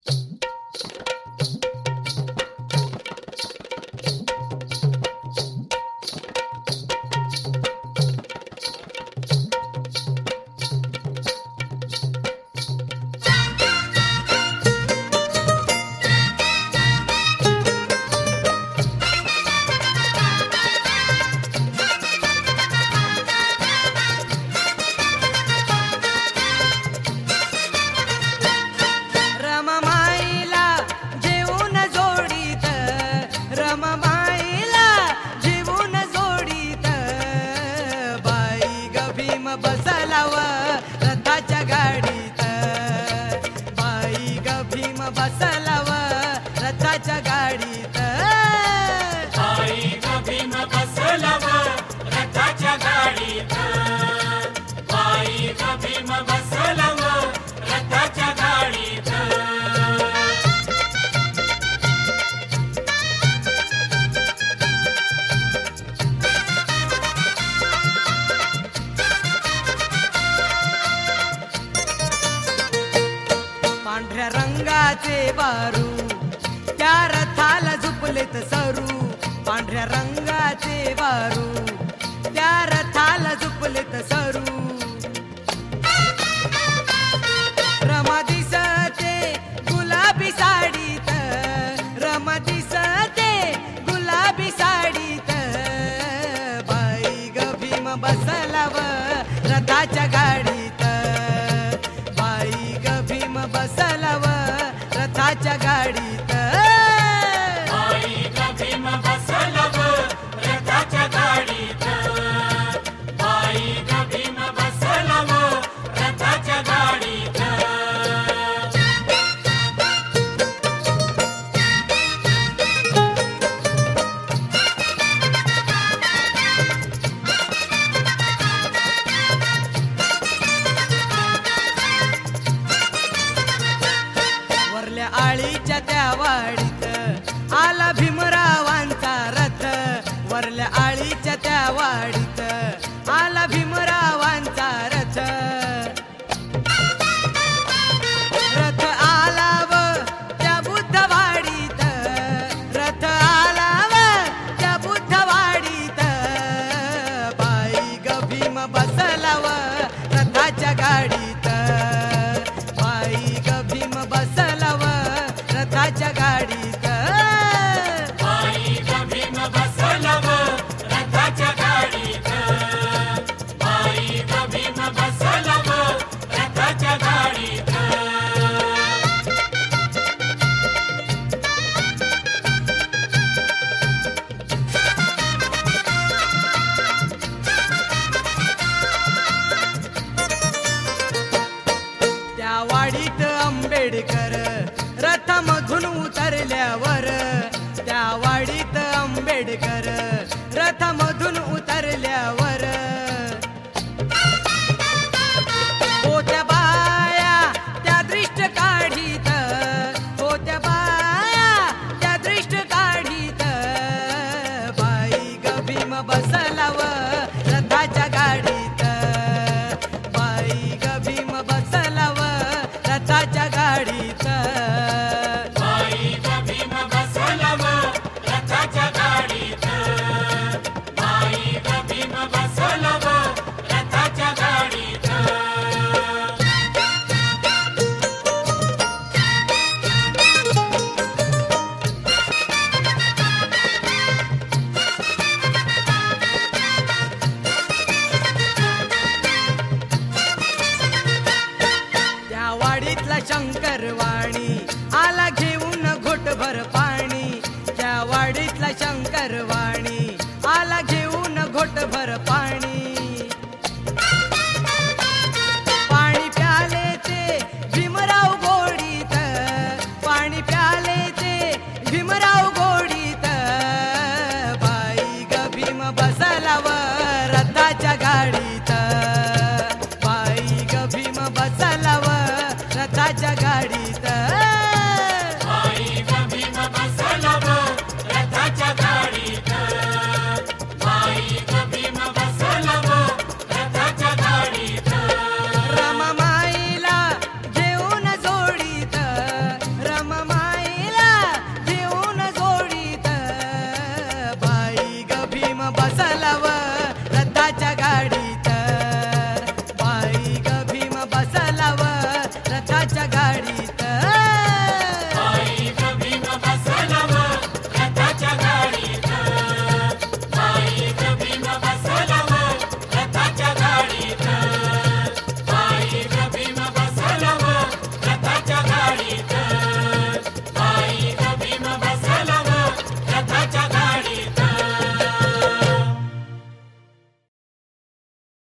रमामाईला जेवून जोडीत, रमामाईला जेवून जोडीत, बाई ग भीम बसलाव रथाच्या गाडीत, बाई ग भीम बसलाव रथाच्या गाडीत. बाई ग भीम बसलाव रथाच्या गाडीत, बाई ग भीम बसलाव रथाच्या गाडीत. पांढऱ्या रंगाचे बारू त्या रथाला झुपलेत सरू, पांढऱ्या रंगाचे बारू त्या रथाला झुपलेत सरू. रमा दिसते गुलाबी साडीत, रमा दिसते गुलाबी साडीत, बाई ग भीम बसलाव रथाच्या गाडीत, बाई ग भीम बसलाव रथाच्या गाडीत. बाई ग भीम बसलाव रथाच्या गाडीत, बाई ग भीम बसलाव रथाच्या गाडीत. वरल्या आळीच्या त्या वाडीत आला भीमरावांचा रथ, वरल्या आळीच्या त्या वाडीत आला भीमरावांचा रथ. रथ आला व त्या बुद्धवाडीत, रथ आला व त्या बुद्धवाडीत, बाई ग भीम बसलाव रथाच्या गाडीत, बाई ग भीम बसलाव रथाच्या गाडीत. बाई ग भीम बसलाव रथाच्या गाडीत, बाई ग भीम बसलाव रथाच्या गाडीत. त्या वाडीत आंबेडकर रथामधून उतरल्यावर, त्या वाडीत आंबेडकर रथामधून उतरल्यावर, होत्या बाया त्या दृष्ट काढीत, होत्या बाया त्या दृष्ट काढीत, बाई ग भीम बसलाव रथाच्या गाडीत, बाई ग भीम बसलाव रथाच्या गाडीत. बाई ग भीम बसलाव रथाच्या गाडीत, बाई ग भीम बसलाव रथाच्या गाडीत. त्या वाडीतला शंकरवाणी